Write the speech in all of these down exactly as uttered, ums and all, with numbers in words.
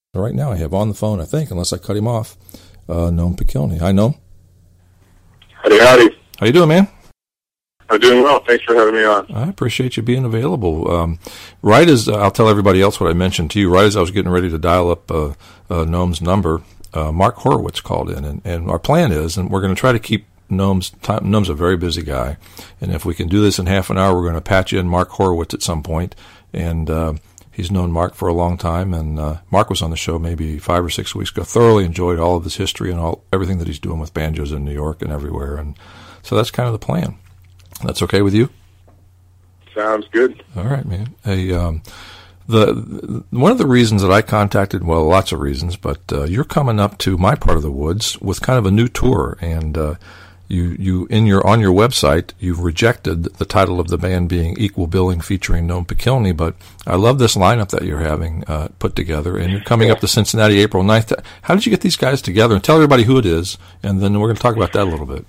Right now I have on the phone, I think, unless I cut him off, uh, Noam Pikelny. Hi, Noam. Howdy, howdy. How you doing, man? I'm doing well. Thanks for having me on. I appreciate you being available. Um, right as, uh, I'll tell everybody else what I mentioned to you, right as I was getting ready to dial up uh, uh, Noam's number, uh, Mark Horowitz called in, and, and our plan is, and we're going to try to keep Noam's time. Noam's a very busy guy, and if we can do this in half an hour, we're going to patch in Mark Horowitz at some point, and uh, he's known Mark for a long time, and uh, Mark was on the show maybe five or six weeks ago. Thoroughly enjoyed all of his history and all everything that he's doing with banjos in New York and everywhere, and so that's kind of the plan. That's okay with you? Sounds good. All right, man. Hey, um, the, the one of the reasons that I contacted, well, lots of reasons, but uh, you're coming up to my part of the woods with kind of a new tour, and uh, You, you in your on your website, you've rejected the title of the band being Equal Billing featuring Noam Pikelny, but I love this lineup that you're having uh, put together, and you're coming up to Cincinnati April ninth. How did you get these guys together? And tell everybody who it is, and then we're going to talk about that a little bit.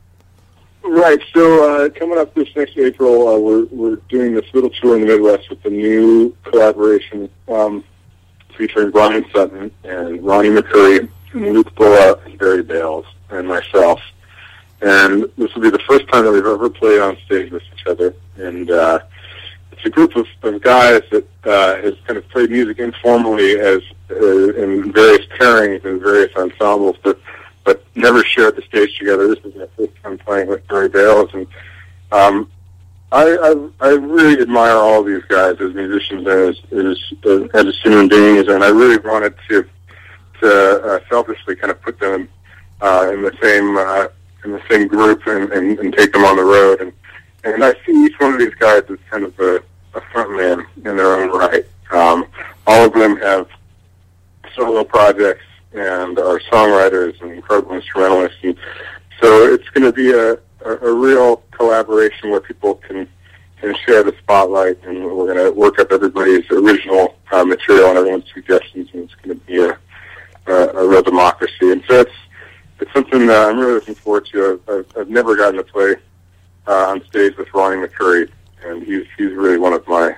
Right. So uh, coming up this next April, uh, we're we're doing this little tour in the Midwest with a new collaboration um, featuring Brian Sutton and Ronnie McCurry, and Luke Bulla, and Barry Bales, and myself. And this will be the first time that we've ever played on stage with each other. And uh, it's a group of, of guys that uh, has kind of played music informally as uh, in various pairings and various ensembles, but but never shared the stage together. This is my first time playing with Barry Bales, and um, I, I I really admire all of these guys as musicians and as as, as, as human beings, and I really wanted to to uh, selfishly kind of put them uh, in the same. Uh, in the same group and, and, and take them on the road. And, and I see each one of these guys as kind of a, a front man in their own right. Um, all of them have solo projects and are songwriters and incredible instrumentalists. And so it's going to be a, a, a real collaboration where people can, can share the spotlight, and we're going to work up everybody's original uh, material and everyone's suggestions, and it's going to be a, a, a real democracy. And so it's, It's something that I'm really looking forward to. I've, I've, I've never gotten to play uh, on stage with Ronnie McCurry, and he's he's really one of my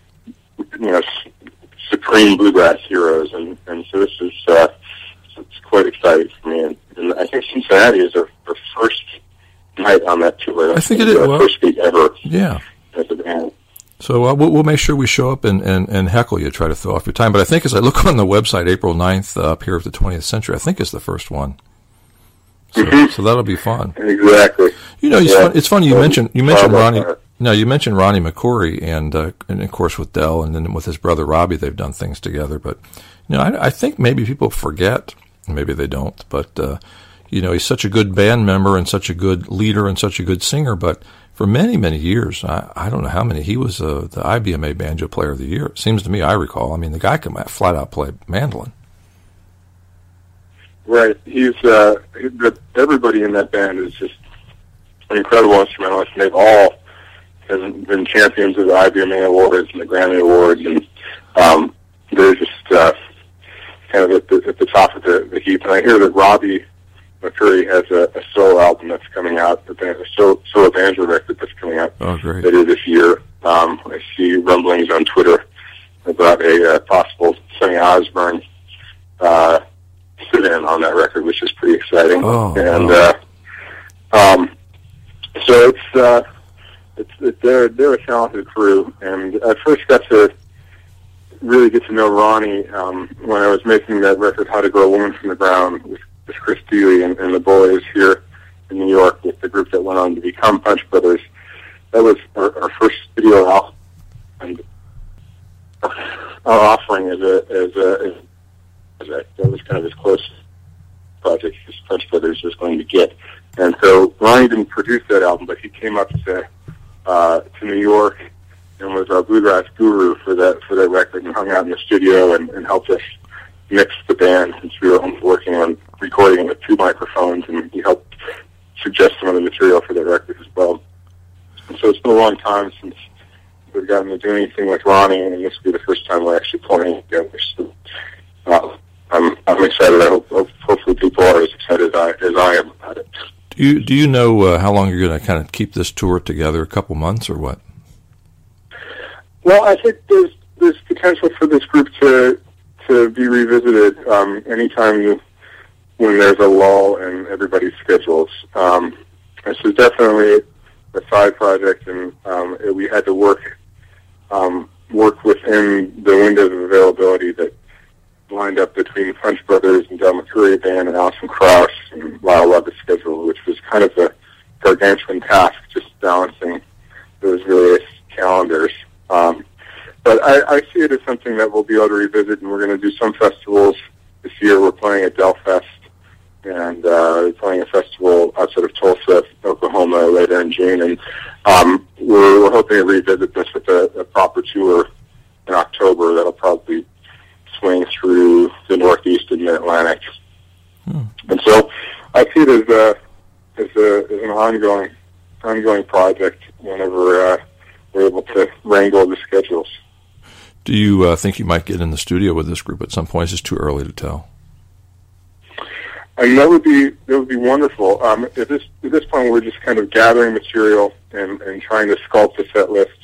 you know supreme bluegrass heroes, and, and so this is uh, it's quite exciting for me. And, and I think Cincinnati is our, our first night on that tour. I think it is. Our well, first gig ever. Yeah. As a band. So uh, we'll, we'll make sure we show up and, and, and heckle you, try to throw off your time. But I think as I look on the website, April ninth uh, up here at the twentieth Century, I think is the first one. So, mm-hmm. so that'll be fun. Exactly. You know, it's, yeah. fun, it's funny you mentioned you mentioned Ronnie. No, you mentioned Ronnie McCurry, and uh, and of course with Del, and then with his brother Robbie, they've done things together. But you know, I, I think maybe people forget, maybe they don't. But uh, you know, he's such a good band member and such a good leader and such a good singer. But for many many years, I, I don't know how many, he was uh, the I B M A Banjo Player of the Year. It seems to me, I recall. I mean, the guy can flat out play mandolin. Right. He's uh, everybody in that band is just an incredible instrumentalist, and they've all been, been champions of the I B M A Awards and the Grammy Awards, and um, they're just uh, kind of at the, at the top of the, the heap. And I hear that Robbie McCurry has a, a solo album that's coming out, a solo, solo banjo record that's coming out oh, great. later this year. Um, I see rumblings on Twitter about a uh, possible Sonny Osborne uh sit in on that record, which is pretty exciting. Oh, and wow. uh, um, so it's uh, it's it, they're they're a talented crew, and I first got to really get to know Ronnie um, when I was making that record, "How to Grow a Woman from the Ground," with, with Chris Dealey and, and the boys here in New York, with the group that went on to become Punch Brothers. That was our, our first studio album, and our offering as a as a as That. that was kind of as close project as Punch Brothers was going to get. And so Ronnie didn't produce that album, but he came up to uh, to New York and was our bluegrass guru for that for that record, and hung out in the studio and, and helped us mix the band, since we were working on recording with two microphones, and he helped suggest some of the material for that record as well. And so it's been a long time since we've gotten to do anything with Ronnie, and this will be the first time we're actually playing together. So, uh, I'm I'm excited. I hope, hope hopefully people are as excited as I as I am about it. Do you do you know uh, how long you're going to kind of keep this tour together? A couple months or what? Well, I think there's there's potential for this group to to be revisited um, anytime when there's a lull in everybody's schedules. Um, this is definitely a side project, and um, it, we had to work um, work within the windows of availability that lined up between Punch Brothers and Del McCoury Band and Alison Krauss and Lyle Lovett's schedule, which was kind of a gargantuan task, just balancing those various calendars. Um, but I, I see it as something that we'll be able to revisit, and we're going to do some festivals this year. We're playing at Delfest, and uh, we're playing a festival outside of Tulsa, Oklahoma, later in June, and um, we're, we're hoping to revisit this with a, a proper tour in October that'll probably swing through the Northeast and Mid-Atlantic. Hmm. And so I see it as a, as, a, as an ongoing ongoing project whenever uh, we're able to wrangle the schedules. Do you uh, think you might get in the studio with this group at some point? It's just too early to tell. I mean, that would be that would be wonderful. Um, at this at this point, we're just kind of gathering material and, and trying to sculpt the set list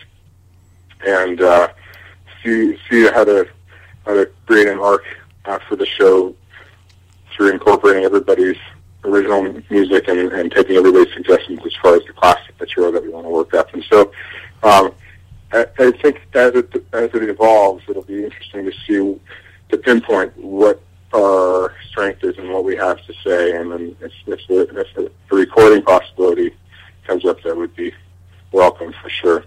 and uh, see see how to how to create an arc uh, for the show through incorporating everybody's original music and, and taking everybody's suggestions as far as the classic material that we want to work up. And so, um, I, I think as it as it evolves, it'll be interesting to see to pinpoint what our strength is and what we have to say. And then if, if, the, if the recording possibility comes up, that would be welcome for sure.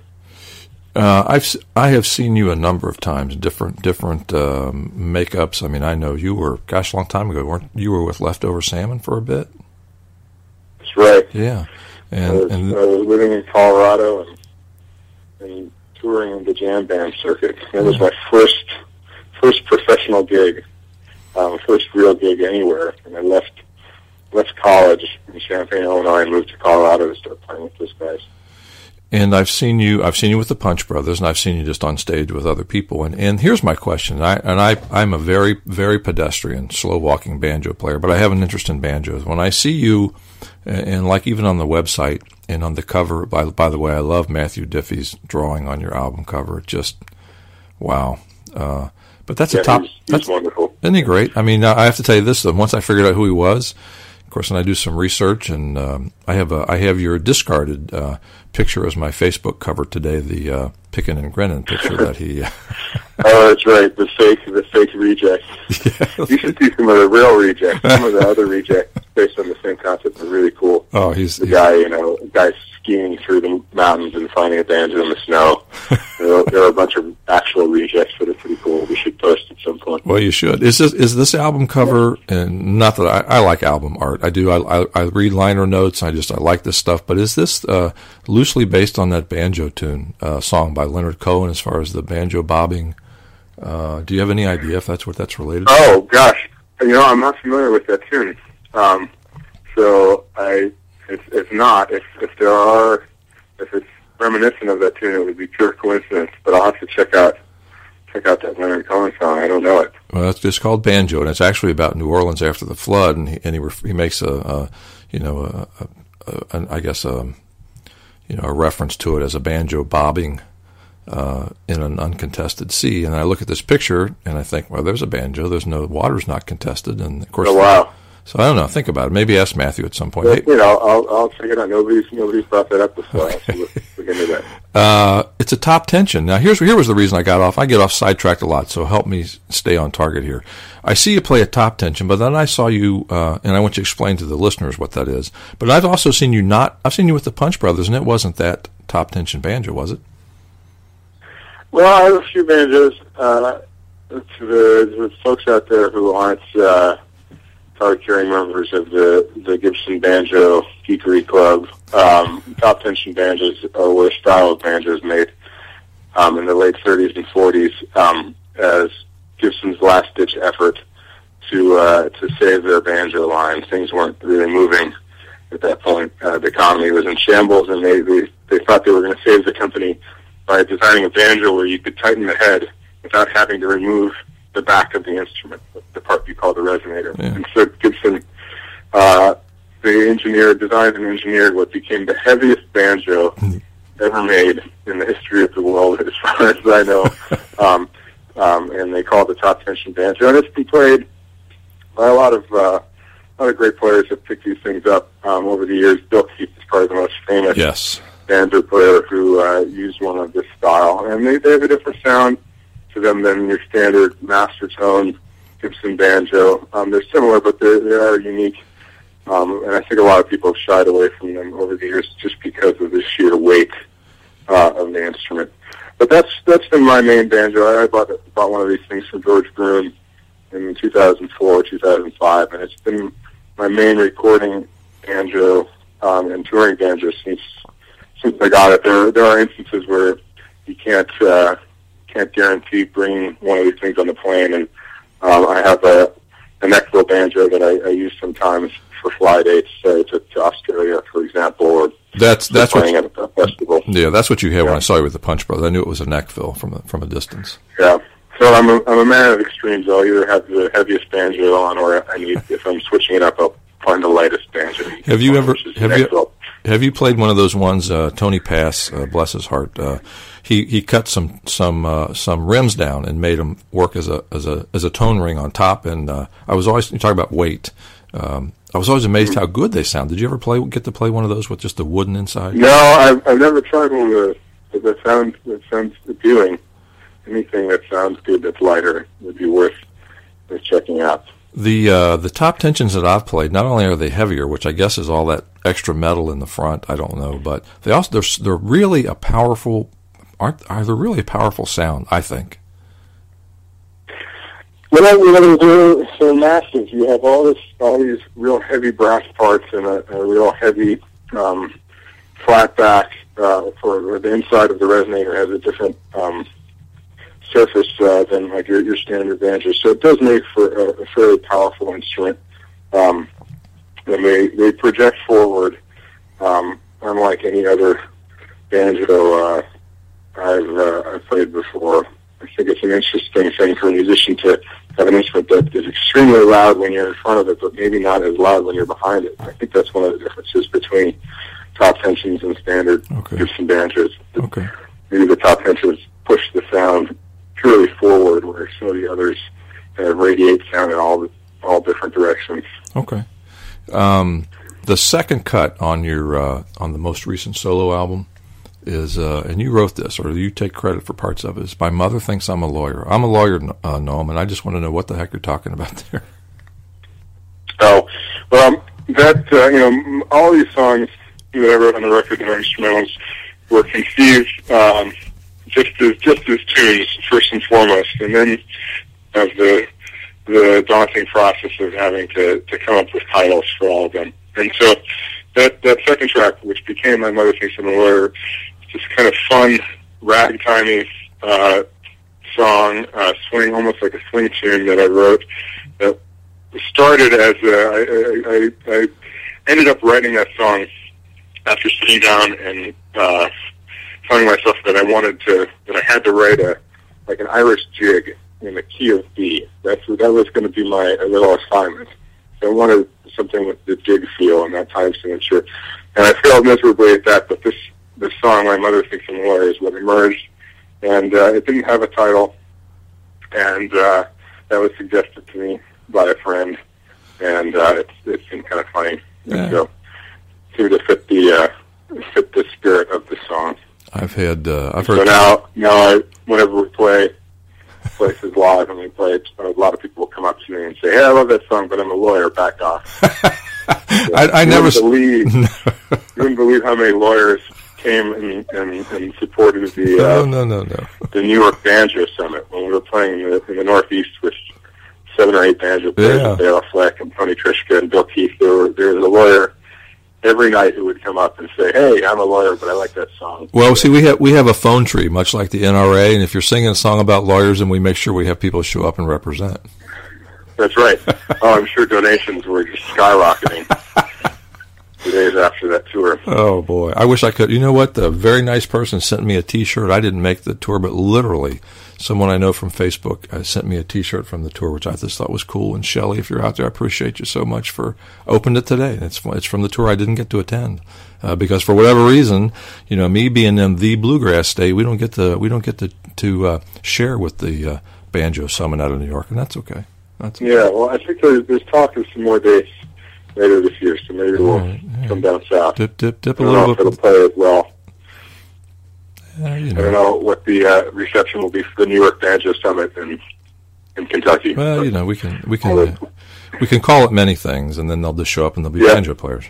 Uh, I've I have seen you a number of times, different different um, makeups. I mean, I know you were, gosh, a long time ago, weren't you? Were with Leftover Salmon for a bit. That's right. Yeah, and I was, and I was living in Colorado and, and touring the jam band circuit. That was my first first professional gig, um, first real gig anywhere. And I left left college in Champaign, Illinois, and moved to Colorado to start playing with those guys. And I've seen you. I've seen you with the Punch Brothers, and I've seen you just on stage with other people. And and here's my question. I and I I'm a very very pedestrian, slow walking banjo player, but I have an interest in banjos. When I see you, and, and like even on the website and on the cover. By by the way, I love Matthew Diffie's drawing on your album cover. It just wow. Uh, but that's yeah, a top. He's, he's that's wonderful. Isn't he great? I mean, I have to tell you this. Once I figured out who he was, of course, and I do some research, and um, I have a I have your discarded uh, picture as my Facebook cover today, the uh, pickin' and grinning picture that he. Oh, that's right, the fake the fake rejects. Yeah. You should see some of the real rejects. Some of the other rejects based on the same concept are really cool. Oh, he's the he's, guy, you know, a guy skiing through the mountains and finding a banjo in the snow. there, are, there are a bunch of actual rejects that are pretty cool. We should post at some point. Well, you should. Is this is this album cover? And not that I, I like album art. I do. I, I I read liner notes. I just I like this stuff. But is this uh, loosely based on that banjo tune uh, song by Leonard Cohen? As far as the banjo bobbing, uh, do you have any idea if that's what that's related to? Oh gosh, you know, I'm not familiar with that tune. Um, so I, if, if not, if if there are, if it's reminiscent of that tune, it would be pure coincidence. But I'll have to check out check out that Leonard Cohen song. I don't know it. Well, it's just called Banjo, and it's actually about New Orleans after the flood, and he and he, ref, he makes a, a you know a, a, a, I guess a you know a reference to it as a banjo bobbing uh, in an uncontested sea. And I look at this picture and I think, well, there's a banjo. There's no water's not contested, and of course. Oh wow. So I don't know. Think about it. Maybe ask Matthew at some point. Well, hey, you know, I'll I'll check it out. Nobody's nobody's brought that up before. Okay. I'll look, look into that. Uh, it's a top tension. Now, here's here was the reason I got off. I get off sidetracked a lot, so help me stay on target here. I see you play a top tension, but then I saw you, uh, and I want you to explain to the listeners what that is. But I've also seen you not. I've seen you with the Punch Brothers, and it wasn't that top tension banjo, was it? Well, I have a few banjos. Uh, to the, the folks out there who aren't uh, card-carrying members of the, the Gibson Banjo Geekery Club, um, top tension banjos are a style of banjos made um, in the late thirties and forties um, as Gibson's last-ditch effort to uh, to save their banjo line. Things weren't really moving at that point. Uh, the economy was in shambles, and they, they, they thought they were going to save the company by designing a banjo where you could tighten the head without having to remove the back of the instrument, the part you call the resonator. Yeah. And so Gibson, uh, they engineered, designed and engineered what became the heaviest banjo mm-hmm. ever made in the history of the world, as far as I know. um, um, and they call it the Top Tension Banjo. And it's been played by a lot of uh, a lot of great players have picked these things up um, over the years. Bill Keith is probably the most famous yes. banjo player who uh, used one of this style. And they, they have a different sound to them than your standard master tone Gibson banjo. Um, they're similar, but they're, they are unique. Um, and I think a lot of people have shied away from them over the years just because of the sheer weight uh, of the instrument. But that's that's been my main banjo. I bought bought one of these things from George Groom in two thousand four, two thousand five, and it's been my main recording banjo um, and touring banjo since since I got it. There there are instances where you can't uh, can't guarantee bringing one of these things on the plane, and um, I have a a neckville banjo that I, I use sometimes for fly dates uh, to, to Australia, for example, or that's that's what playing at a festival. Yeah, that's what you had yeah. when I saw you with the Punch Brothers. I knew it was a neckville from a, from a distance. Yeah. So I'm a, I'm a man of extremes. I'll either have the heaviest banjo on, or I need, if I'm switching it up, I'll find the lightest banjo. Have you ever have you neckville. have you played one of those ones? Uh, Tony Pass, uh, bless his heart. Uh, he he cut some some uh, some rims down and made them work as a as a as a tone ring on top. And uh, I was always you talk about weight. Um, I was always amazed how good they sound. Did you ever play get to play one of those with just the wooden inside? No, I've, I've never tried one that that sounds that sounds appealing. Anything that sounds good that's lighter would be worth worth checking out. The uh, the top tensions that I've played, not only are they heavier, which I guess is all that extra metal in the front, I don't know, but they also they're they're really a powerful aren't are they really a powerful sound, I think. Well, you know, they're so massive. You have all this, all these real heavy brass parts and a, a real heavy um, flat back uh, for the inside of the resonator has a different um, surface uh, than like your, your standard banjo. So it does make for a, a fairly powerful instrument. Um, and they they project forward, um, unlike any other banjo uh, I've uh, I've played before. I think it's an interesting thing for a musician to have an instrument that is extremely loud when you're in front of it, but maybe not as loud when you're behind it. I think that's one of the differences between top tensions and standard okay. Gibson banjos. Okay. Maybe the top tensions push the sound purely forward, where some of the others kind of radiate sound in all the, all different directions. Okay. Um, the second cut on your uh, on the most recent solo album is, uh, and you wrote this, or you take credit for parts of it, is My Mother Thinks I'm a Lawyer. I'm a lawyer, uh, Noam, and I just want to know what the heck you're talking about there. Oh, well, um, that, uh, you know, all these songs that I wrote on the record and instrumentals were conceived um, just as just as tunes, first and foremost, and then of the the daunting process of having to, to come up with titles for all of them. And so that, that second track, which became My Mother Thinks I'm a Lawyer, just kind of fun, ragtimey uh, song, uh, swing, almost like a swing tune that I wrote. That started as a, I, I, I ended up writing that song after sitting down and uh, telling myself that I wanted to, that I had to write a like an Irish jig in the key of B. That's that was going to be my a little assignment. So I wanted something with the jig feel and that time signature, and I failed miserably at that. But this. This song, My Mother Thinks I'm a Lawyer, is what emerged, and uh, it didn't have a title, and uh, that was suggested to me by a friend, and uh, it's, it's been kind of funny. Yeah. So, seemed to fit the uh, fit the spirit of the song. I've had, uh, I've heard. So now, now I, whenever we play places live and we play it, a lot of people will come up to me and say, "Hey, I love that song, but I'm a lawyer. Back off." So I, I never believe. You wouldn't believe how many lawyers came and, and, and supported the uh, no, no, no, no. the New York Banjo Summit when we were playing in the, in the Northeast with seven or eight banjo players, Yeah. Bela Fleck and Tony Trischka and Bill Keith. There, were, there was a lawyer every night who would come up and say, "Hey, I'm a lawyer, but I like that song." Well, see, we have we have a phone tree, much like the N R A, and if you're singing a song about lawyers, then we make sure we have people show up and represent. That's right. Oh, I'm sure donations were just skyrocketing the days after that tour. Oh, boy. I wish I could. You know what? The very nice person sent me a T-shirt. I didn't make the tour, but literally someone I know from Facebook uh, sent me a T-shirt from the tour, which I just thought was cool. And, Shelley, if you're out there, I appreciate you so much for opening it today. It's, it's from the tour I didn't get to attend. Uh, because for whatever reason, you know, me being in the bluegrass state, we don't get to, we don't get to, to uh, share with the uh, Banjo Summit out of New York, and that's okay. That's okay. Yeah, well, I think there's, there's talk of some more dates later this year, so maybe we'll right, yeah. come down south. Dip, dip, dip a I don't little know if bit. it'll play as well. Uh, you know. I don't know what the uh, reception will be for the New York Banjo Summit in, in Kentucky. Well, you know, we can we can uh, we can call it many things, and then they'll just show up and they'll be yeah. banjo players.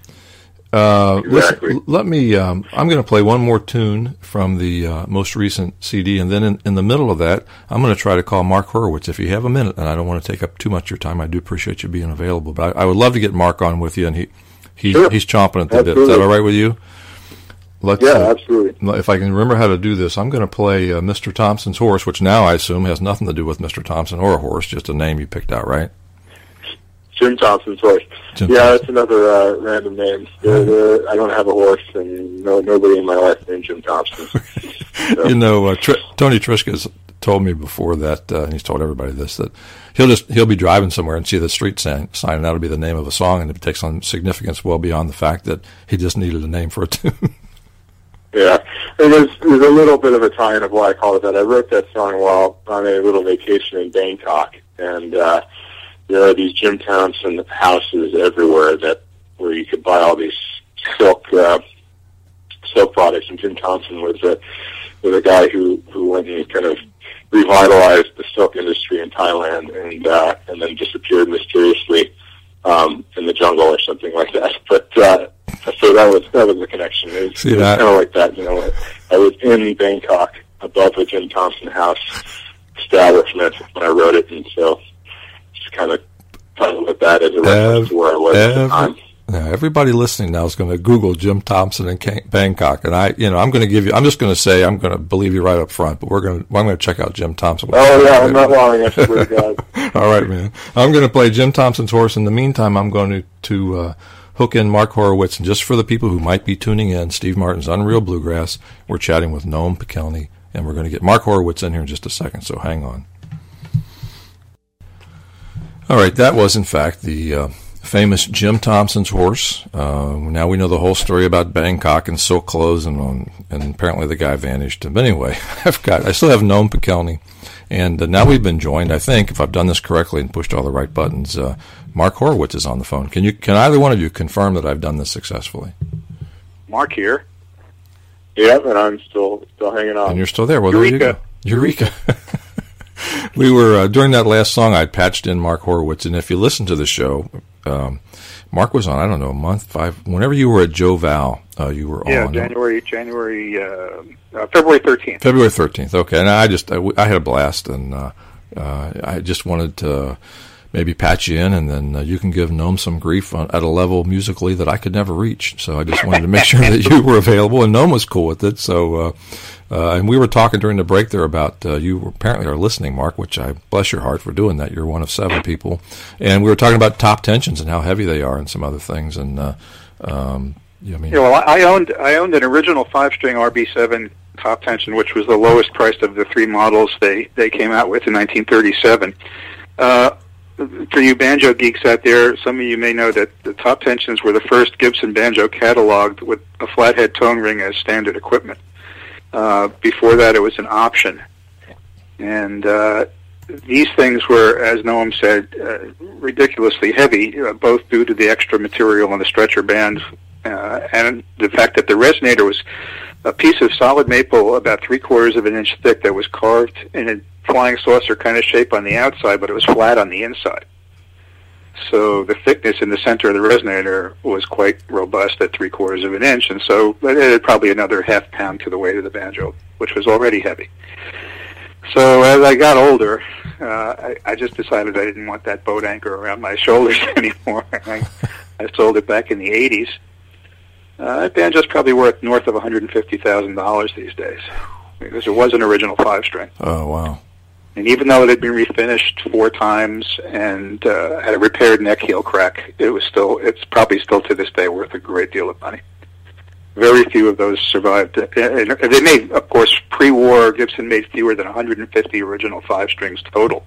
Uh, exactly. Listen, let me. Um, I'm going to play one more tune from the uh, most recent C D, and then in, in the middle of that, I'm going to try to call Mark Horowitz if you have a minute. And I don't want to take up too much of your time. I do appreciate you being available, but I, I would love to get Mark on with you, and he, he sure. he's chomping at the bit. Absolutely. Is that all right with you? Let's, yeah, uh, absolutely. If I can remember how to do this, I'm going to play uh, Mister Thompson's Horse, which now I assume has nothing to do with Mister Thompson or a horse, just a name you picked out, right? Jim Thompson's horse. Jim yeah, Thompson. that's another uh, random name. They're, they're, I don't have a horse, and no nobody in my life named Jim Thompson. So. You know, uh, Tr- Tony Triska's told me before that, uh, and he's told everybody this, that he'll just he'll be driving somewhere and see the street sign, sign and that'll be the name of a song, and it takes on significance well beyond the fact that he just needed a name for a tune. Yeah, and there's, there's a little bit of a tie-in of why I call it that. I wrote that song while on a little vacation in Bangkok, and uh, there are these Jim Thompson houses everywhere that where you could buy all these silk uh, silk products. And Jim Thompson was a was a guy who who went and kind of revitalized the silk industry in Thailand, and uh, and then disappeared mysteriously um, in the jungle or something like that. But uh, so that was that was the connection. It was, was kind of like that, you know. I was in Bangkok above the Jim Thompson house establishment when I wrote it, and so just kind of titled it that as a reference to where I was every, at the time. Now, everybody listening now is going to Google Jim Thompson in Bangkok, and I, you know, I'm going to give you. I'm just going to say I'm going to believe you right up front, but we're going to. I'm going to check out Jim Thompson. Oh yeah, I'm not lying. I swear to God. All right, man. I'm going to play Jim Thompson's Horse. In the meantime, I'm going to to uh, hook in Mark Horowitz, and just for the people who might be tuning in, Steve Martin's Unreal Bluegrass. We're chatting with Noam Pikelny, and we're going to get Mark Horowitz in here in just a second. So hang on. All right, that was in fact the. Uh, famous Jim Thompson's Horse. Uh, now we know the whole story about Bangkok and silk clothes, and um, and apparently the guy vanished. But anyway, I've got I still have Noam Pikelny, and uh, now we've been joined. I think if I've done this correctly and pushed all the right buttons, uh, Mark Horowitz is on the phone. Can you can either one of you confirm that I've done this successfully? Mark here. Yeah, and I'm still still hanging on. And you're still there. Well, Eureka. there you go. Eureka. We were, uh, during that last song, I patched in Mark Horowitz, and if you listen to the show, um, Mark was on, I don't know, a month, five, whenever you were at Joe Val, uh, you were yeah, on. Yeah, January, January, uh, uh, February thirteenth. February thirteenth, okay. And I just, I, I had a blast, and uh, uh, I just wanted to maybe patch you in, and then uh, you can give Noam some grief on, at a level musically that I could never reach. So I just wanted to make sure that you were available, and Noam was cool with it. So, uh, uh, and we were talking during the break there about uh, you apparently are listening, Mark, which I bless your heart for doing that. You're one of seven people, and we were talking about top tensions and how heavy they are, and some other things. And uh, um, you know, I mean, yeah, well, I owned I owned an original five-string R B seven top tension, which was the lowest priced of the three models they they came out with in nineteen thirty-seven. Uh, For you banjo geeks out there, some of you may know that the top tensions were the first Gibson banjo cataloged with a flathead tone ring as standard equipment. Uh, before that, it was an option. And uh, these things were, as Noam said, uh, ridiculously heavy, uh, both due to the extra material on the stretcher band uh, and the fact that the resonator was a piece of solid maple about three-quarters of an inch thick that was carved in a flying saucer kind of shape on the outside, but it was flat on the inside. So the thickness in the center of the resonator was quite robust at three-quarters of an inch, and so it added probably another half pound to the weight of the banjo, which was already heavy. So as I got older, uh, I, I just decided I didn't want that boat anchor around my shoulders anymore. I, I sold it back in the eighties. Uh, that banjo's probably worth north of one hundred fifty thousand dollars these days, because it was an original five-string. Oh, wow. And even though it had been refinished four times and uh, had a repaired neck heel crack, it was still, it's probably still to this day worth a great deal of money. Very few of those survived. And they made, of course, pre-war, Gibson made fewer than one hundred fifty original five-strings total.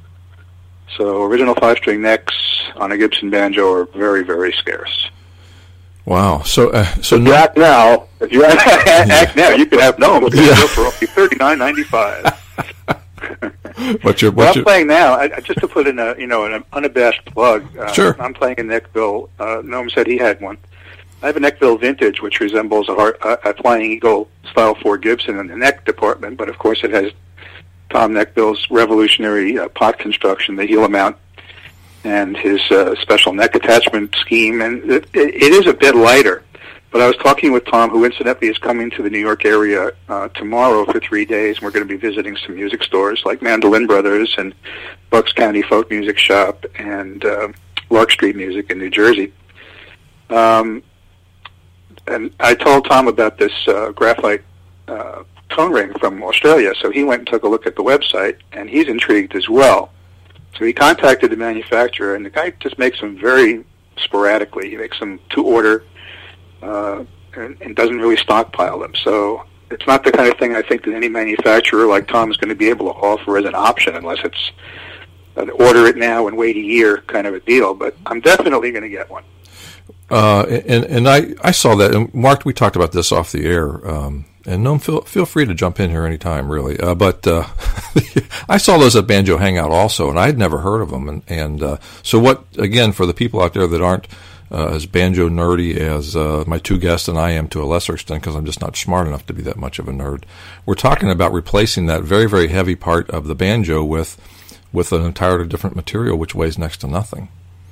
So original five-string necks on a Gibson banjo are very, very scarce. Wow. So, uh, so if you act now, if you act, act now, you can have no yeah. for only thirty-nine ninety-five. What's your, Well, what's I'm your, playing now. I, I- just to put in a you know an unabashed plug. Uh, Sure. I'm playing a Neckville. Uh, Noam said he had one. I have a Neckville Vintage, which resembles a, Har- a, a Flying Eagle Style four Gibson in the neck department, but of course it has Tom Neckville's revolutionary uh, pot construction, the heel mount, and his uh, special neck attachment scheme, and it, it is a bit lighter. But I was talking with Tom, who incidentally is coming to the New York area uh, tomorrow for three days, and we're going to be visiting some music stores like Mandolin Brothers and Bucks County Folk Music Shop and uh, Lark Street Music in New Jersey. Um, and I told Tom about this uh, graphite uh, tone ring from Australia, so he went and took a look at the website, and he's intrigued as well. So he contacted the manufacturer, and the guy just makes them very sporadically. He makes them to order uh, and, and doesn't really stockpile them. So it's not the kind of thing I think that any manufacturer like Tom is going to be able to offer as an option unless it's an order it now and wait a year kind of a deal. But I'm definitely going to get one. Uh, and and I, I saw that, and Mark, we talked about this off the air, um, and Noam, feel, feel free to jump in here anytime, really. Uh, but uh, I saw those at Banjo Hangout also, and I had never heard of them. And, and uh, so what, again, for the people out there that aren't uh, as banjo nerdy as uh, my two guests and I am to a lesser extent, because I'm just not smart enough to be that much of a nerd, we're talking about replacing that very, very heavy part of the banjo with, with an entirely different material, which weighs next to nothing.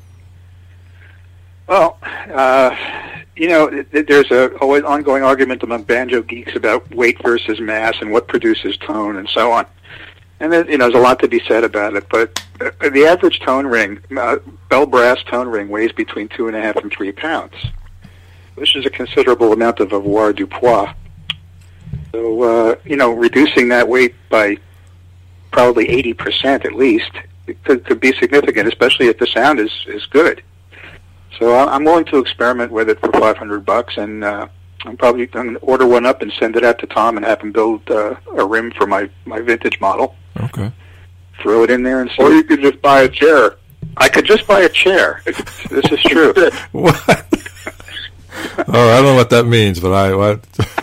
Well, uh, you know, th- there's a always ongoing argument among banjo geeks about weight versus mass and what produces tone and so on. And then, you know, there's a lot to be said about it. But uh, the average tone ring, uh, bell brass tone ring, weighs between two and a half and three pounds, which is a considerable amount of avoir du poids. So, uh, you know, reducing that weight by probably eighty percent at least it could, could be significant, especially if the sound is, is good. So I'm willing to experiment with it for five hundred bucks, and uh, I'm probably going to order one up and send it out to Tom and have him build uh, a rim for my, my vintage model. Okay. Throw it in there and see. Or you could just buy a chair. I could just buy a chair. This is true. What? Oh, I don't know what that means, but I what?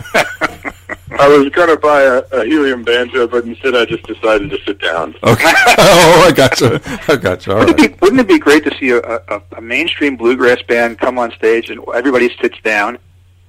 I was going to buy a, a helium banjo, but instead I just decided to sit down. Okay. Oh, I gotcha. I gotcha. All wouldn't, right. it be, wouldn't it be great to see a, a, a mainstream bluegrass band come on stage and everybody sits down?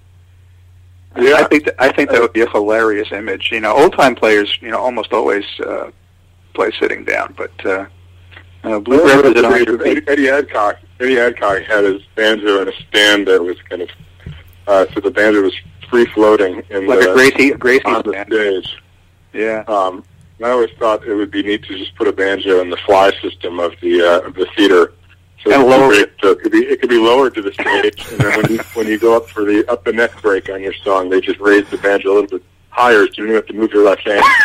Yeah. I think that, I think that would be a hilarious image. You know, old time players, you know, almost always uh, play sitting down, but uh, uh, bluegrass is on your feet. Eddie, Eddie Adcock. Eddie Adcock had his banjo in a stand that was kind of uh, so the banjo was free floating in Like the, a Gracie, Gracie on the band. stage. Yeah. Um, I always thought it would be neat to just put a banjo in the fly system of the uh, of the theater. So And it lower could it. be- So it could be it could be lowered to the stage, and then when you when you go up for the up the neck break on your song, they just raise the banjo a little bit higher, so you don't have to move your left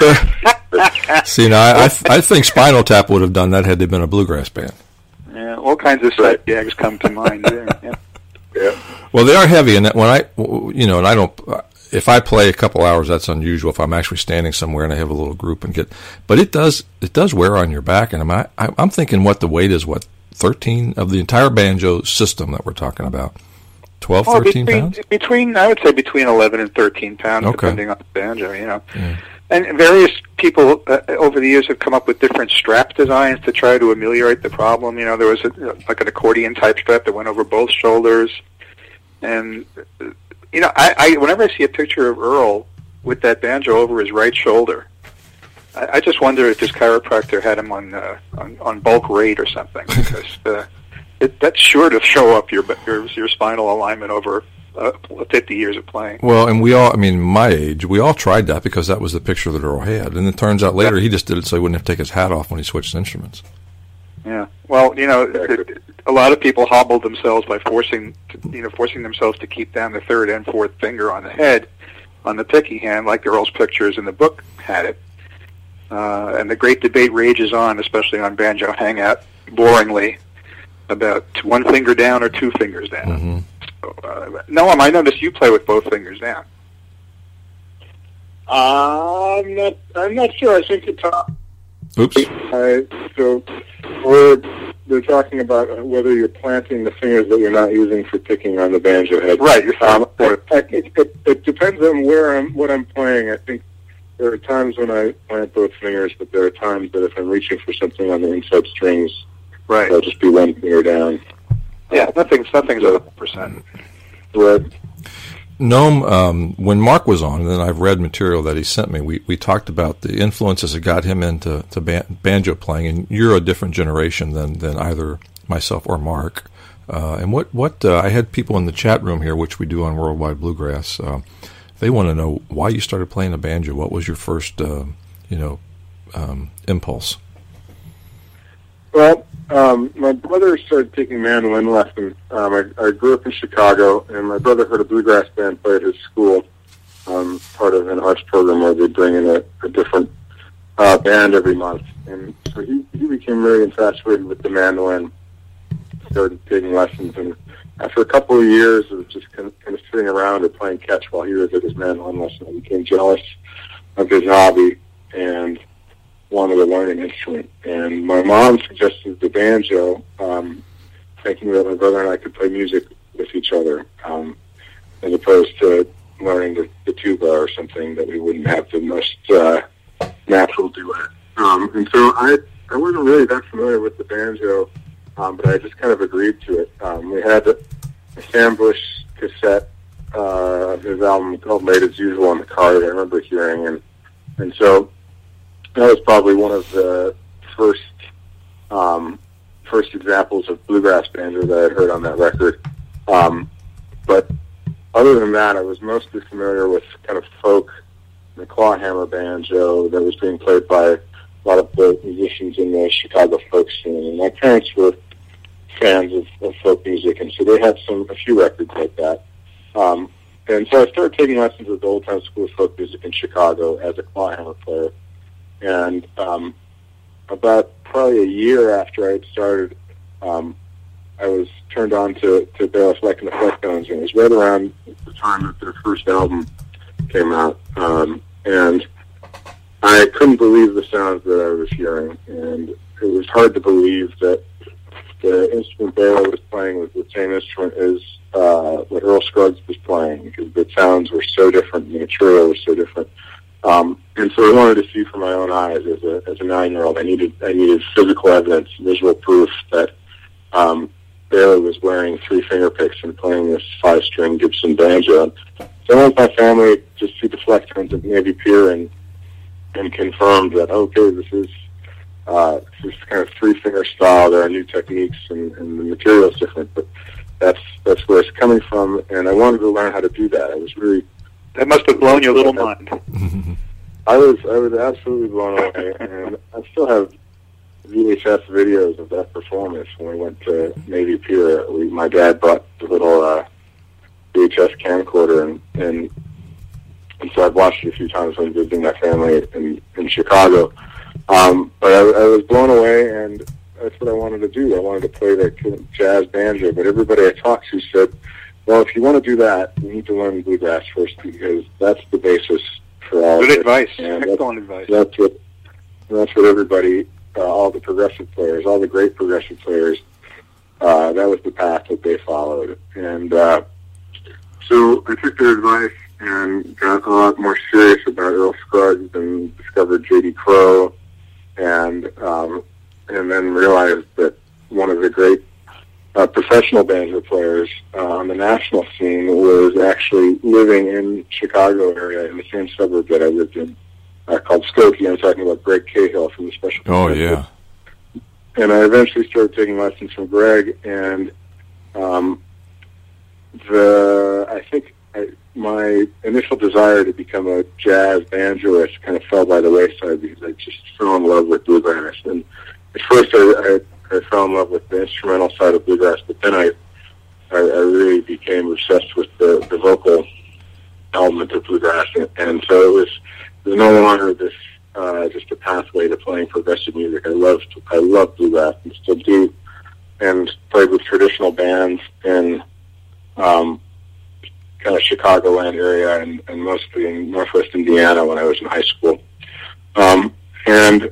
hand. See, now I, I, th- I think Spinal Tap would have done that had they been a bluegrass band. Yeah, all kinds of side gags come to mind there. Yeah. Yeah. Well, they are heavy, and that when I, you know, and I don't. If I play a couple hours, that's unusual. If I'm actually standing somewhere and I have a little group and get, but it does it does wear on your back, and I'm I, I'm thinking what the weight is. What thirteen of the entire banjo system that we're talking about? twelve, Oh, thirteen between, pounds. between, I would say between eleven and thirteen pounds, Okay. depending on the banjo, you know. Yeah. And various people uh, over the years have come up with different strap designs to try to ameliorate the problem. You know, there was a, like an accordion type strap that went over both shoulders. And, uh, you know, I, I whenever I see a picture of Earl with that banjo over his right shoulder, I, I just wonder if his chiropractor had him on uh, on, on bulk rate or something, because uh, it, that's sure to show up your your, your spinal alignment over uh, fifty years of playing. Well, and we all, I mean, my age, we all tried that because that was the picture that Earl had. And it turns out later he just did it so he wouldn't have to take his hat off when he switched instruments. Yeah. Well, you know, it, a lot of people hobbled themselves by forcing, to, you know, forcing themselves to keep down the third and fourth finger on the head, on the picking hand, like Earl's pictures in the book had it. Uh, and the great debate rages on, especially on Banjo Hangout, boringly, about one finger down or two fingers down. Mm-hmm. So, uh, Noam, I noticed you play with both fingers down. Uh, I'm not. I'm not sure. I think it's. Uh, Oops. I, so we're they're talking about whether you're planting the fingers that you're not using for picking on the banjo head. Right. You're Um, I, I, it, it, it depends on where I'm, what I'm playing. I think there are times when I plant both fingers, but there are times that if I'm reaching for something on the inside strings, right, I'll just be one finger down. Yeah, nothing's nothing's a hundred percent. Right. Noam, um, when Mark was on, and then I've read material that he sent me, we, we talked about the influences that got him into to ban- banjo playing, and you're a different generation than, than either myself or Mark. Uh, and what, what uh, I had people in the chat room here, which we do on Worldwide Bluegrass, uh, they want to know why you started playing the banjo. What was your first, uh, you know, um, impulse? Well, um, my brother started taking mandolin lessons. Um, I, I grew up in Chicago, and my brother heard a bluegrass band play at his school, um, part of an arts program where they bring in a, a different uh, band every month. And so he, he became really infatuated with the mandolin, started taking lessons, and after a couple of years of just kind of, kind of sitting around or playing catch while he was at his mandolin lesson, I became jealous of his hobby and wanted to learn an instrument. And my mom suggested the banjo, um, thinking that my brother and I could play music with each other, um, as opposed to learning the, the tuba or something that we wouldn't have the most uh, natural duet. Um, and so I, I wasn't really that familiar with the banjo, um, but I just kind of agreed to it. Um, we had a Sam Bush cassette uh, of his album called Late as Usual in the car that I remember hearing, and and so that was probably one of the first um, first examples of bluegrass banjo that I had heard on that record. Um, but other than that, I was mostly familiar with kind of folk, the clawhammer banjo that was being played by a lot of the musicians in the Chicago folk scene. And my parents were fans of, of folk music, and so they had some a few records like that. Um, and so I started taking lessons at the Old Town School of Folk Music in Chicago as a clawhammer player. And um, about probably a year after I had started, um, I was turned on to, to Bela Fleck and the Flecktones, and it was right around the time that their first album came out. Um, and I couldn't believe the sounds that I was hearing, and it was hard to believe that the instrument Bela was playing was the same instrument as uh, what Earl Scruggs was playing, because the sounds were so different and the material was so different. Um, and so I wanted to see for my own eyes as a as a nine-year-old. I needed I needed physical evidence, visual proof that um, Bela was wearing three finger picks and playing this five-string Gibson banjo. And so I went with my family to see the Flecktones at Navy Pier and and confirmed that okay, this is uh, this is kind of three-finger style. There are new techniques and, and the material is different, but that's that's where it's coming from. And I wanted to learn how to do that. I was really That must have blown your little mind. I was I was absolutely blown away, and I still have V H S videos of that performance when we went to Navy Pier. We, my dad brought the little uh, V H S camcorder, and, and and so I've watched it a few times when visiting my family in, in Chicago. Um, but I, I was blown away, and that's what I wanted to do. I wanted to play that jazz banjo, but everybody I talked to said, well, if you want to do that, you need to learn bluegrass first, because that's the basis for all Good of it. advice. And Excellent that's, advice. That's what, that's what everybody, uh, all the progressive players, all the great progressive players, uh, that was the path that they followed. And uh, so I took their advice and got a lot more serious about Earl Scruggs and discovered J D Crowe, and um, and then realized that one of the great Uh, professional banjo players uh, on the national scene was actually living in Chicago area in the same suburb that I lived in, uh, called Skokie. I'm talking about Greg Cahill from the Special Oh, Concerto. yeah. And I eventually started taking lessons from Greg, and um, the I think I, my initial desire to become a jazz banjoist kind of fell by the wayside because I just fell in love with bluegrass. And at first I, I I fell in love with the instrumental side of bluegrass, but then I, I, I really became obsessed with the, the vocal element of bluegrass, and, and so it was, it was no longer this uh, just a pathway to playing progressive music. I loved I loved bluegrass and still do, and played with traditional bands in um, kind of Chicagoland area and, and mostly in Northwest Indiana when I was in high school, um, and.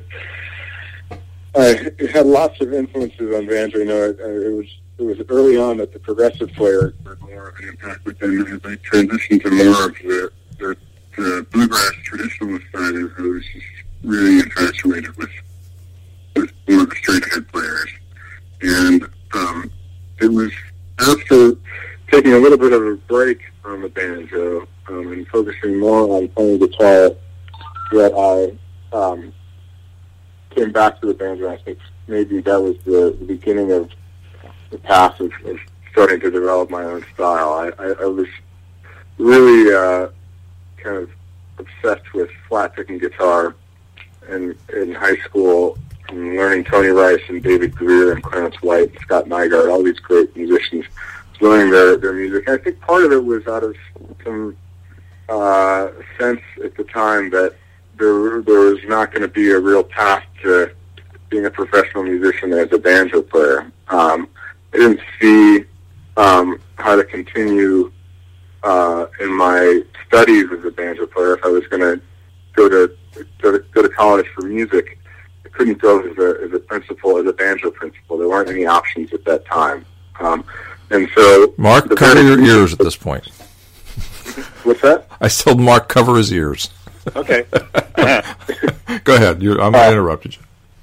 I had lots of influences on banjo. You know, it, it was it was early on that the progressive players had more of an impact, but then as I transitioned to more of the, the the bluegrass traditionalist side, I was just really infatuated with, with more of the straight ahead players. And um, it was after taking a little bit of a break on the banjo um, and focusing more on playing guitar that I um, came back to the banjo. I think maybe that was the, the beginning of the path of, of starting to develop my own style. I, I, I was really uh, kind of obsessed with flat picking guitar in, in high school, and learning Tony Rice and David Greer and Clarence White and Scott Nygaard, all these great musicians, learning their, their music. And I think part of it was out of some uh, sense at the time that there, there was not going to be a real path to being a professional musician as a banjo player. Um, I didn't see um, how to continue uh, in my studies as a banjo player if I was going to go to go to go to college for music. I couldn't go as a as a principal, as a banjo principal. There weren't any options at that time. Um, and so, Mark, cover your ears at this point. What's that? I told Mark cover his ears. Okay. Go ahead. You're, I'm uh, I interrupted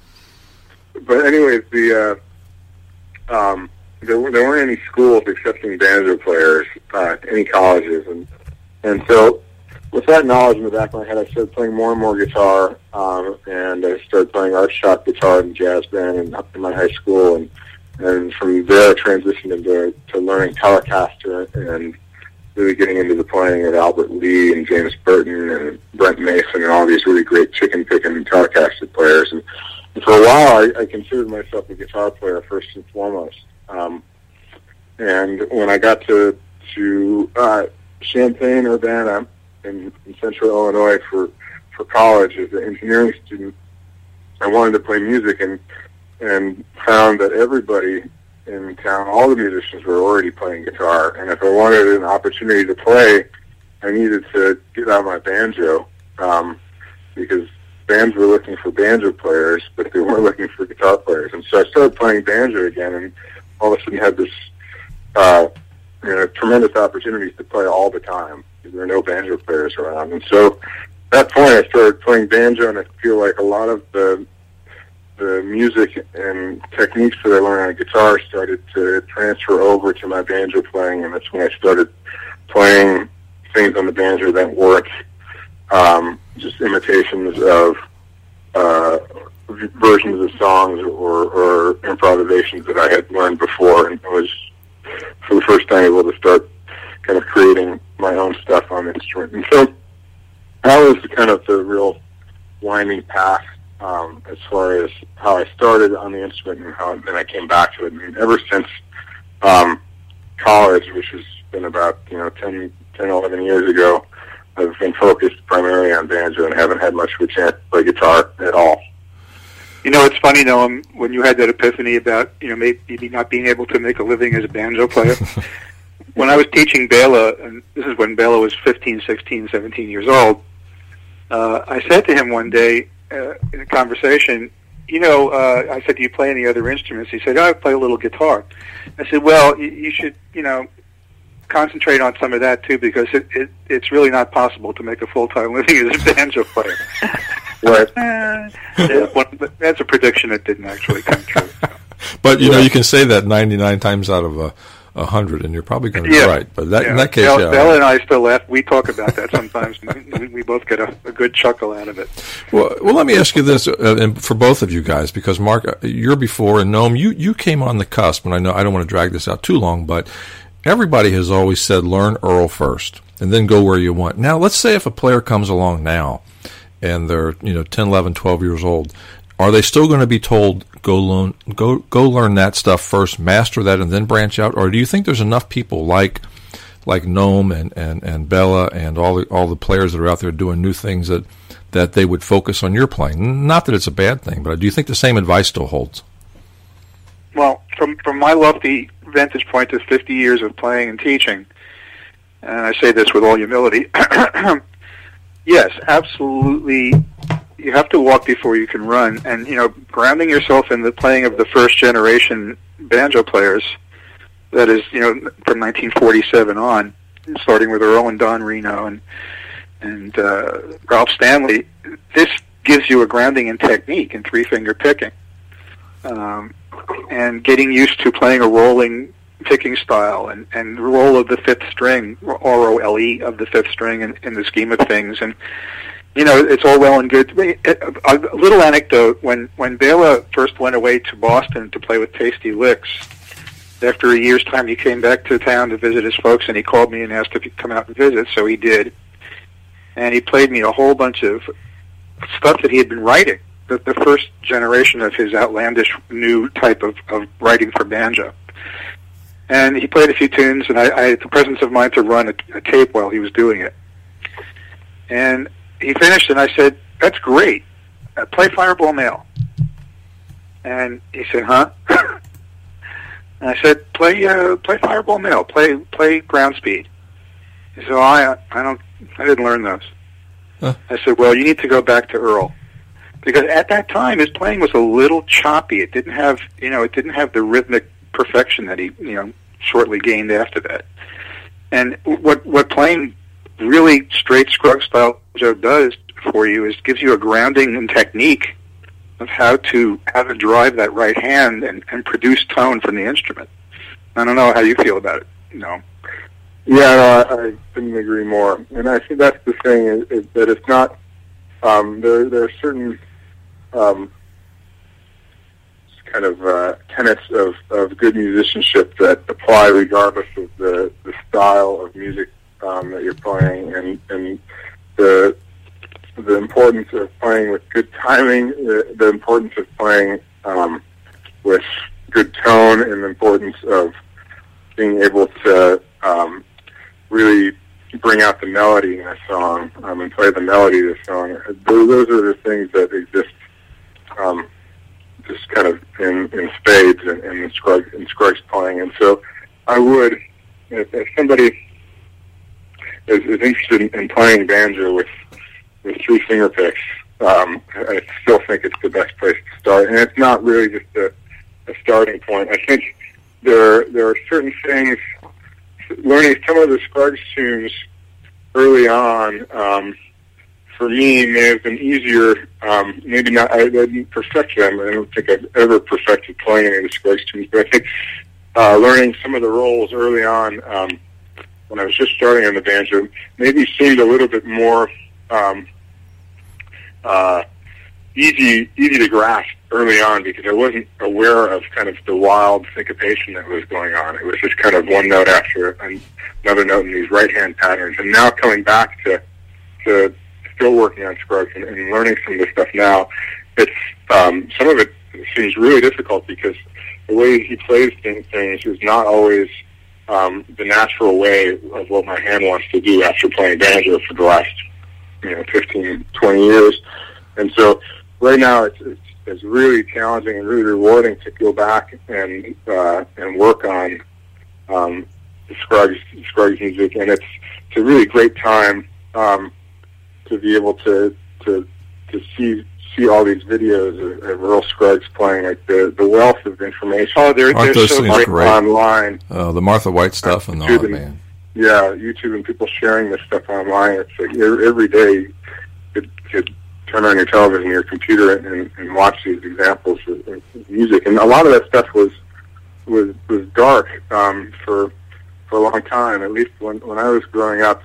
you. But anyways, the uh, um, there, there weren't any schools accepting banjo players, uh, any colleges, and and so with that knowledge in the back of my head, I started playing more and more guitar, um, and I started playing art shop guitar in jazz band and up in my high school, and and from there I transitioned into to learning Telecaster and really getting into the playing of Albert Lee and James Burton and Brent Mason and all these really great chicken picking Telecaster players. And, and for a while, I, I considered myself a guitar player first and foremost. Um, and when I got to to uh, Champaign, Urbana, in, in Central Illinois for for college as an engineering student, I wanted to play music and and found that everybody in town, all the musicians were already playing guitar, and if I wanted an opportunity to play, I needed to get out my banjo, um, because bands were looking for banjo players, but they weren't looking for guitar players. And so I started playing banjo again, and all of a sudden had this uh, you know, tremendous opportunities to play all the time, because there were no banjo players around. And so at that point I started playing banjo, and I feel like a lot of the the music and techniques that I learned on guitar started to transfer over to my banjo playing, and that's when I started playing things on the banjo that weren't um, just imitations of uh, versions of songs or, or improvisations that I had learned before, and I was for the first time able to start kind of creating my own stuff on the instrument. And so that was kind of the real winding path Um, as far as how I started on the instrument and how then I came back to it. And ever since um, college, which has been about, you know, ten, ten, eleven years ago, I've been focused primarily on banjo and haven't had much of a chance to play guitar at all. You know, it's funny, Noam, when you had that epiphany about, you know, maybe not being able to make a living as a banjo player. When I was teaching Bela, and this is when Bela was fifteen, sixteen, seventeen years old, uh, I said to him one day, Uh, in a conversation, you know, uh, I said, do you play any other instruments? He said, oh, I play a little guitar. I said, well, you, you should, you know, concentrate on some of that, too, because it, it, it's really not possible to make a full-time living as a banjo player. Right. Uh, yeah, well, that's a prediction that didn't actually come true. So. But, you know, you can say that ninety-nine times out of a A hundred, and you're probably going to be yeah. right. But that, yeah. in that case, Bella, yeah. Bella and I still laugh. We talk about that sometimes. we, we both get a, a good chuckle out of it. Well, well, let me ask you this, uh, and for both of you guys, because Mark, you're before, and Noam, you you came on the cusp, and I know I don't want to drag this out too long, but everybody has always said learn Earl first, and then go where you want. Now, let's say if a player comes along now, and they're you know ten, eleven, twelve years old. Are they still going to be told go learn go go learn that stuff first, master that, and then branch out? Or do you think there's enough people like like Noam and, and, and Bela and all the all the players that are out there doing new things that, that they would focus on your playing? Not that it's a bad thing, but do you think the same advice still holds? Well, from from my lofty vantage point of fifty years of playing and teaching, and I say this with all humility, yes, absolutely. You have to walk before you can run, and you know, grounding yourself in the playing of the first generation banjo players, that is, you know, from nineteen forty-seven on, starting with Earl and Don Reno and and uh, Ralph Stanley, this gives you a grounding in technique in three-finger picking, um, and getting used to playing a rolling picking style, and, and the role of the fifth string, R O L E, of the fifth string in, in the scheme of things. And, you know, it's all well and good. A little anecdote, when, when Bela first went away to Boston to play with Tasty Licks, after a year's time he came back to town to visit his folks, and he called me and asked if he'd come out and visit, so he did. And he played me a whole bunch of stuff that he had been writing, the, the first generation of his outlandish new type of, of writing for banjo. And he played a few tunes, and I, I had the presence of mind to run a, a tape while he was doing it. And he finished, and I said, "That's great. Uh, play Fireball Mail." And he said, "Huh?" And I said, "Play, uh, play Fireball Mail. Play, play Ground Speed." He said, "Oh, I, I don't, I didn't learn those." Huh. I said, "Well, you need to go back to Earl, because at that time his playing was a little choppy. It didn't have, you know, it didn't have the rhythmic perfection that he, you know, shortly gained after that. And what what playing really straight Scruggs style banjo does for you is gives you a grounding in technique of how to how to drive that right hand and, and produce tone from the instrument. I don't know how you feel about it. No. Yeah, no, I, I couldn't agree more. And I think that's the thing, is, is that it's not, um, there, there are certain um, kind of uh, tenets of, of good musicianship that apply regardless of the, the style of music um, that you're playing, and, and the the importance of playing with good timing, the, the importance of playing um, with good tone, and the importance of being able to um, really bring out the melody in a song um, and play the melody of the song. Those, those are the things that exist um, just kind of in, in spades in, in, Scruggs, in Scruggs playing. And so I would, if, if somebody is, is interested in, in playing banjo with with three finger picks, um, I still think it's the best place to start. And it's not really just a, a starting point. I think there there are certain things, learning some of the Scruggs tunes early on, um, for me, may have been easier. Um, maybe not, I, I didn't perfect them. I don't think I've ever perfected playing any of the Scruggs tunes, but I think uh, learning some of the roles early on, um, when I was just starting on the banjo, maybe seemed a little bit more um, uh, easy easy to grasp early on, because I wasn't aware of kind of the wild syncopation that was going on. It was just kind of one note after another note in these right-hand patterns. And now coming back to to still working on Scruggs and, and learning some of this stuff now, it's um, some of it seems really difficult, because the way he plays things, things is not always um, the natural way of what my hand wants to do after playing banjo for the last, you know, fifteen, twenty years. And so right now it's, it's, it's really challenging and really rewarding to go back and uh, and work on um, Scruggs, Scruggs music. And it's, it's a really great time um, to be able to to to see see all these videos of, of Earl Scruggs playing. Like the, the wealth of information. Oh, they're, Aren't they're those so things great online. Uh, the Martha White stuff and all that, man. Yeah, YouTube and people sharing this stuff online. It's like every day you could, could turn on your television or your computer and, and watch these examples of, of music. And a lot of that stuff was was was dark um, for for a long time. At least when when I was growing up,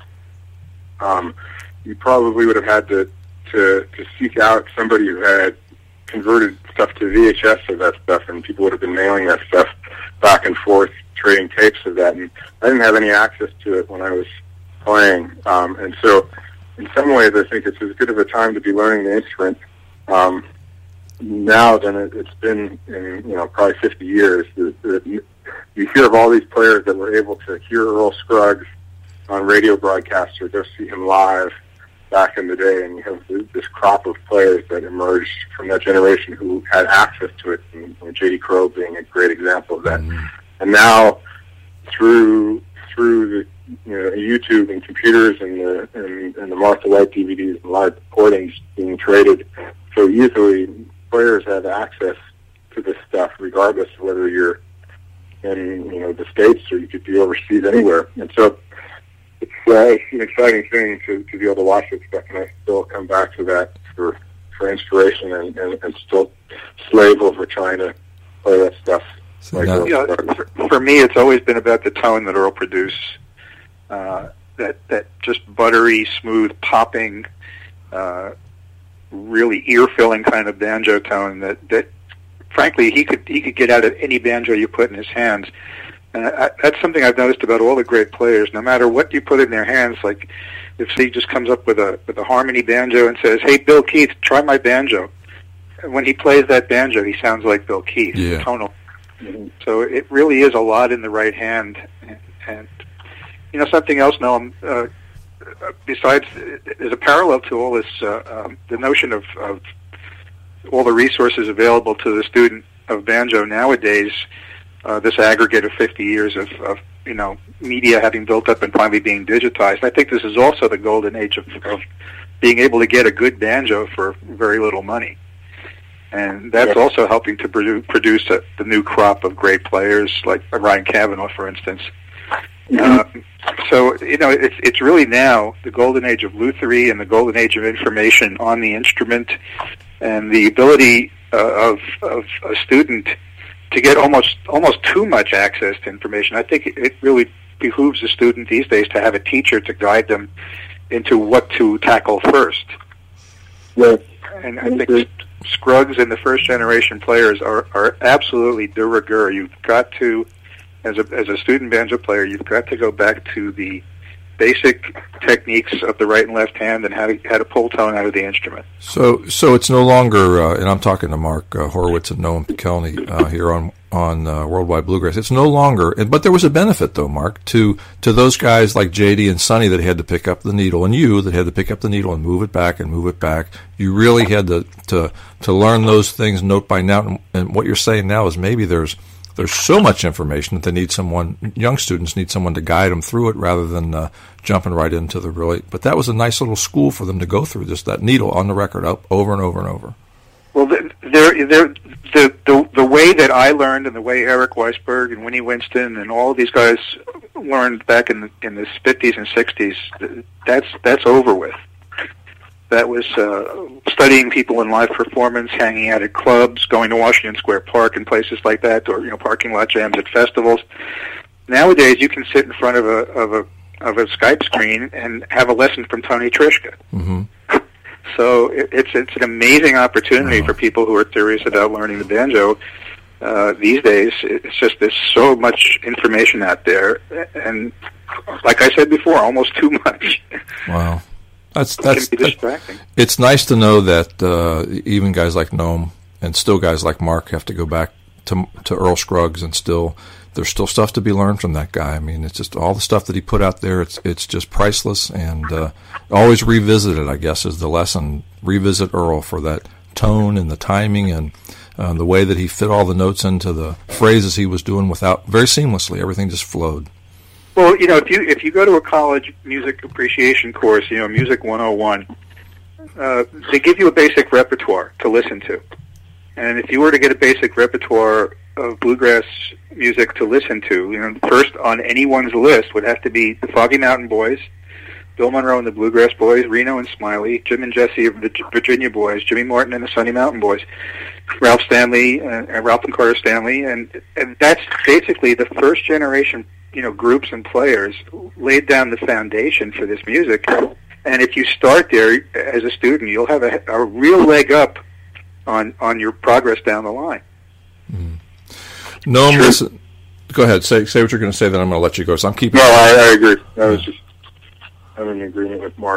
um, you probably would have had to, to to seek out somebody who had converted stuff to V H S of that stuff, and people would have been mailing that stuff back and forth, trading tapes of that, and I didn't have any access to it when I was playing. Um, and so, in some ways, I think it's as good of a time to be learning the instrument um, now than it, it's been in, you know, probably fifty years. That, that you, you hear of all these players that were able to hear Earl Scruggs on radio broadcasts or go see him live back in the day, and you have this crop of players that emerged from that generation who had access to it, and, and J D Crowe being a great example of that. Mm-hmm. And now, through through the you know YouTube and computers and the and, and the Martha White D V Ds and live recordings being traded so easily, players have access to this stuff regardless of whether you're in you know the States or you could be overseas anywhere. And so it's yeah, it's an exciting thing to, to be able to watch this stuff, and I still come back to that for for inspiration, and, and, and still slave over trying to play that stuff. So like now- Yeah, for, for me, it's always been about the tone that Earl produced. Uh, that that just buttery, smooth, popping, uh, really ear-filling kind of banjo tone that, that, frankly, he could he could get out of any banjo you put in his hands. And I, that's something I've noticed about all the great players. No matter what you put in their hands, like if he just comes up with a with a harmony banjo and says, "Hey, Bill Keith, try my banjo," and when he plays that banjo, he sounds like Bill Keith. Yeah. Tonal. So it really is a lot in the right hand. And, and you know, something else, Noam, uh, besides, there's a parallel to all this, uh, um, the notion of, of all the resources available to the student of banjo nowadays, uh, this aggregate of fifty years of, of, you know, media having built up and finally being digitized. I think this is also the golden age of, of being able to get a good banjo for very little money. And that's Yeah. also helping to produ- produce a, the new crop of great players, like Ryan Kavanaugh, for instance. Mm-hmm. Uh, so, you know, it's it's really now the golden age of lutherie and the golden age of information on the instrument, and the ability uh, of of a student to get almost almost too much access to information. I think it, it really behooves a student these days to have a teacher to guide them into what to tackle first. Yeah. And I think Scruggs and the first generation players are, are absolutely de rigueur. You've got to, as a as a student banjo player, you've got to go back to the basic techniques of the right and left hand and how to how to pull tone out of the instrument. So, so it's no longer, uh, and I'm talking to Mark uh, Horowitz and Noam Pikelny uh, here on on uh, Worldwide Bluegrass. It's no longer, but there was a benefit though, Mark, to to those guys like J D and Sonny that had to pick up the needle, and you that had to pick up the needle and move it back and move it back. You really had to to to learn those things note by note. And, and what you're saying now is maybe there's there's so much information that they need someone, young students need someone to guide them through it rather than uh, jumping right into the really. But that was a nice little school for them to go through, just that needle on the record up over and over and over. Well, there, there, the the the way that I learned, and the way Eric Weisberg and Winnie Winston and all of these guys learned back in the, in the fifties and sixties, that's that's over with. That was uh, studying people in live performance, hanging out at clubs, going to Washington Square Park and places like that, or you know, parking lot jams at festivals. Nowadays, you can sit in front of a of a of a Skype screen and have a lesson from Tony Trischka. Mm-hmm. So it, it's it's an amazing opportunity Oh. for people who are serious about learning the banjo. Uh, these days, it's just there's so much information out there, and like I said before, almost too much. Wow. That's It that's can be that, distracting. it's nice to know that uh, even guys like Noam and still guys like Mark have to go back to to Earl Scruggs, and still there's still stuff to be learned from that guy. I mean, it's just all the stuff that he put out there. It's it's just priceless, and uh, always revisit it, I guess, is the lesson. Revisit Earl for that tone and the timing and uh, the way that he fit all the notes into the phrases he was doing without very seamlessly. Everything just flowed. Well, you know, if you if you go to a college music appreciation course, you know, Music one oh one, uh, they give you a basic repertoire to listen to. And if you were to get a basic repertoire of bluegrass music to listen to, you know, first on anyone's list would have to be the Foggy Mountain Boys, Bill Monroe and the Bluegrass Boys, Reno and Smiley, Jim and Jesse of the Virginia Boys, Jimmy Martin and the Sunny Mountain Boys, Ralph Stanley, uh, Ralph and Carter Stanley, and and that's basically the first generation, you know, groups and players laid down the foundation for this music. And if you start there as a student, you'll have a, a real leg up on on your progress down the line. Mm. No, sure. Listen. Go ahead. Say say what you're going to say. Then I'm going to let you go. So I'm keeping. No, I, I agree. I was just I'm in agreement with Mark.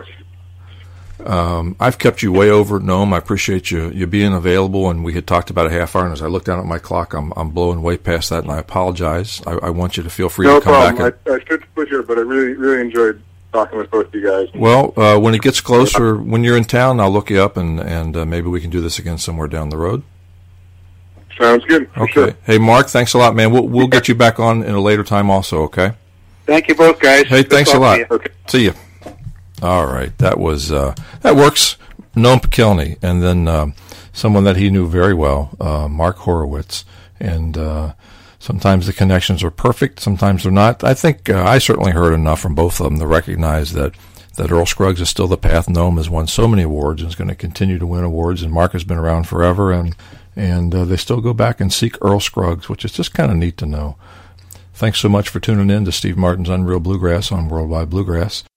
Um, I've kept you way over, Noam. I appreciate you you being available, and we had talked about a half hour. And as I look down at my clock, I'm I'm blowing way past that, and I apologize. I, I want you to feel free no to come problem. back. No problem. I, I should put here, but I really really enjoyed talking with both of you guys. Well, uh, when it gets closer, when you're in town, I'll look you up, and and uh, maybe we can do this again somewhere down the road. Sounds good. For okay. Sure. Hey, Mark, thanks a lot, man. We'll we'll get you back on in a later time, also. Okay. Thank you both, guys. Hey, Good thanks a lot. you. Okay. See you. All right, that was uh, that works. Noam Pikelny, and then um, someone that he knew very well, uh, Mark Horowitz, and uh, Sometimes the connections are perfect, sometimes they're not. I think uh, I certainly heard enough from both of them to recognize that, that Earl Scruggs is still the path. Gnome has won so many awards and is going to continue to win awards, and Mark has been around forever, and, and uh, they still go back and seek Earl Scruggs, which is just kind of neat to know. Thanks so much for tuning in to Steve Martin's Unreal Bluegrass on Worldwide Bluegrass.